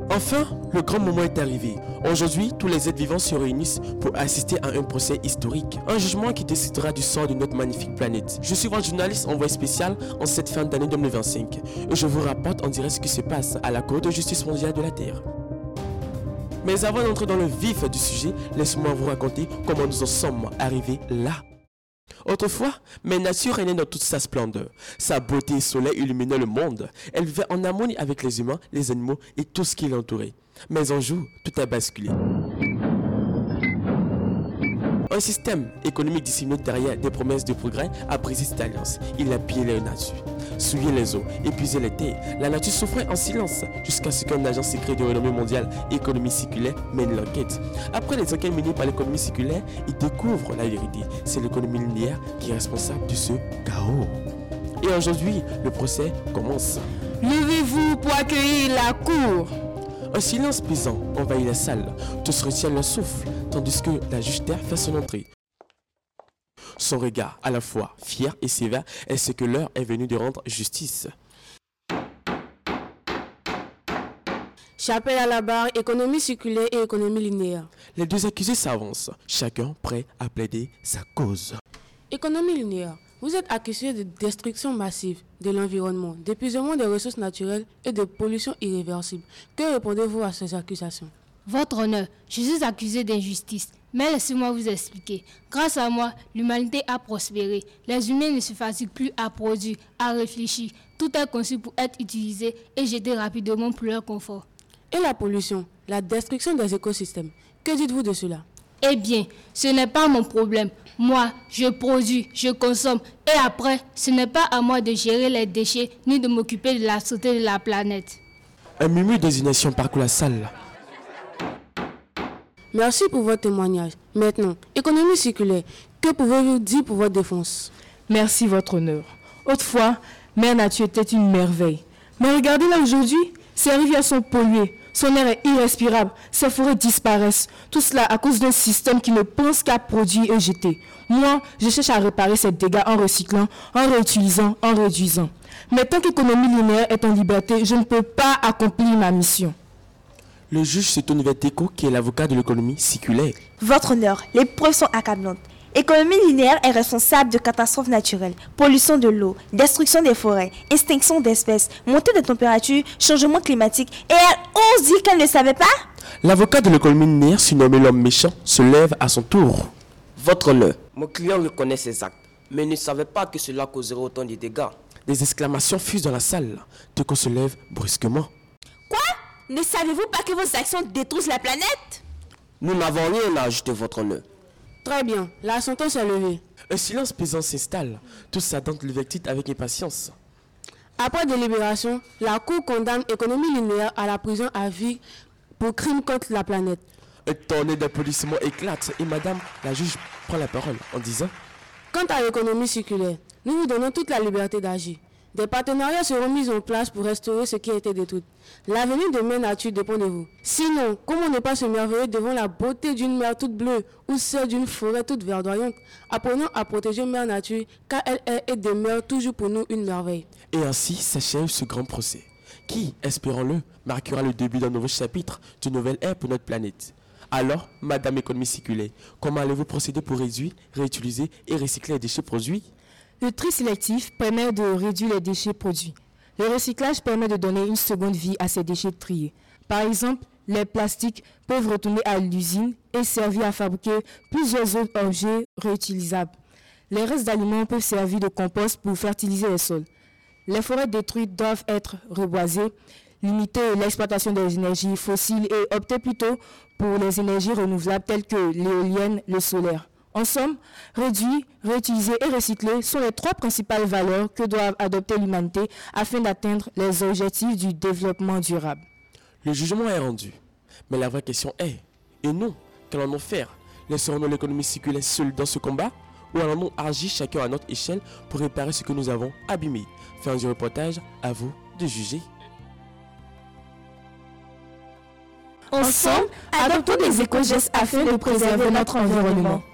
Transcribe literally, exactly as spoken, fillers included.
Enfin, le grand moment est arrivé. Aujourd'hui, tous les êtres vivants se réunissent pour assister à un procès historique. Un jugement qui décidera du sort de notre magnifique planète. Je suis votre journaliste envoyé spécial en cette fin d'année deux mille vingt-cinq. Et je vous rapporte en direct ce qui se passe à la Cour de justice mondiale de la Terre. Mais avant d'entrer dans le vif du sujet, laissez-moi vous raconter comment nous en sommes arrivés là. Autrefois, Mère Nature régnait dans toute sa splendeur. Sa beauté et soleil illuminaient le monde. Elle vivait en harmonie avec les humains, les animaux et tout ce qui l'entourait. Mais un jour, tout a basculé. Un système économique dissimulé derrière des promesses de progrès a brisé cette alliance. Il a pillé la nature, souillé les eaux, épuisé les terres. La nature souffrait en silence jusqu'à ce qu'un agent secret de renommée mondiale, économie circulaire, mène l'enquête. Après les enquêtes menées par l'économie circulaire, il découvre la vérité. C'est l'économie linéaire qui est responsable de ce chaos. Et aujourd'hui, le procès commence. Levez-vous pour accueillir la cour. Un silence pesant envahit la salle. Tous retiennent leur souffle, tandis que la juge Terre fait son entrée. Son regard, à la fois fier et sévère, est ce que l'heure est venue de rendre justice. J'appelle à la barre économie circulaire et économie linéaire. Les deux accusés s'avancent, chacun prêt à plaider sa cause. Économie linéaire. Vous êtes accusé de destruction massive de l'environnement, d'épuisement des ressources naturelles et de pollution irréversible. Que répondez-vous à ces accusations? Votre honneur, je suis accusé d'injustice. Mais laissez-moi vous expliquer. Grâce à moi, l'humanité a prospéré. Les humains ne se fatiguent plus à produire, à réfléchir. Tout est conçu pour être utilisé et jeté rapidement pour leur confort. Et la pollution, la destruction des écosystèmes, que dites-vous de cela? Eh bien, ce n'est pas mon problème. Moi, je produis, je consomme. Et après, ce n'est pas à moi de gérer les déchets ni de m'occuper de la santé de la planète. Un murmure d'indignation parcourt la salle. Merci pour votre témoignage. Maintenant, économie circulaire, que pouvez-vous dire pour votre défense? Merci, votre honneur. Autrefois, Mère Nature était une merveille. Mais regardez-la aujourd'hui, ses rivières sont polluées, son air est irrespirable, ses forêts disparaissent. Tout cela à cause d'un système qui ne pense qu'à produire et jeter. Moi, je cherche à réparer ces dégâts en recyclant, en réutilisant, en réduisant. Mais tant qu'économie linéaire est en liberté, je ne peux pas accomplir ma mission. Le juge se tourne vers Teco, qui est l'avocat de l'économie circulaire. Votre honneur, les preuves sont accablantes. L'économie linéaire est responsable de catastrophes naturelles, pollution de l'eau, destruction des forêts, extinction d'espèces, montée de température, changement climatique, et elle ose dire qu'elle ne savait pas? L'avocat de l'économie linéaire, surnommé l'homme méchant, se lève à son tour. Votre honneur, mon client reconnaît ses actes, mais ne savait pas que cela causerait autant de dégâts. Des exclamations fusent dans la salle. Teco se lève brusquement. Quoi? Ne savez-vous pas que vos actions détruisent la planète? Nous n'avons rien à ajouter, votre honneur. Très bien, la sentence est levée. Un silence pesant s'installe. Tous attendent le verdict avec impatience. Après délibération, la Cour condamne économie linéaire à la prison à vie pour crime contre la planète. Un tornade d'applaudissements éclate et madame, la juge, prend la parole en disant: Quant à l'économie circulaire, nous vous donnons toute la liberté d'agir. Des partenariats seront mis en place pour restaurer ce qui a été détruit. L'avenir de Mère Nature dépend de vous. Sinon, comment ne pas se merveiller devant la beauté d'une mer toute bleue ou celle d'une forêt toute verdoyante? Apprenons à protéger Mère Nature, car elle est et demeure toujours pour nous une merveille. Et ainsi s'achève ce grand procès, qui, espérons-le, marquera le début d'un nouveau chapitre, d'une nouvelle ère pour notre planète. Alors, Madame Économie Circulaire, comment allez-vous procéder pour réduire, réutiliser et recycler les déchets produits? Le tri sélectif permet de réduire les déchets produits. Le recyclage permet de donner une seconde vie à ces déchets triés. Par exemple, les plastiques peuvent retourner à l'usine et servir à fabriquer plusieurs autres objets réutilisables. Les restes d'aliments peuvent servir de compost pour fertiliser les sols. Les forêts détruites doivent être reboisées, limiter l'exploitation des énergies fossiles et opter plutôt pour les énergies renouvelables telles que l'éolienne, le solaire. En somme, réduire, réutiliser et recycler sont les trois principales valeurs que doit adopter l'humanité afin d'atteindre les objectifs du développement durable. Le jugement est rendu. Mais la vraie question est, et nous, qu'allons-nous faire? Laisserons-nous l'économie circulaire seule dans ce combat? Ou allons-nous agir chacun à notre échelle pour réparer ce que nous avons abîmé? Fin du reportage, à vous de juger. Ensemble, adoptons des éco-gestes afin de préserver notre environnement.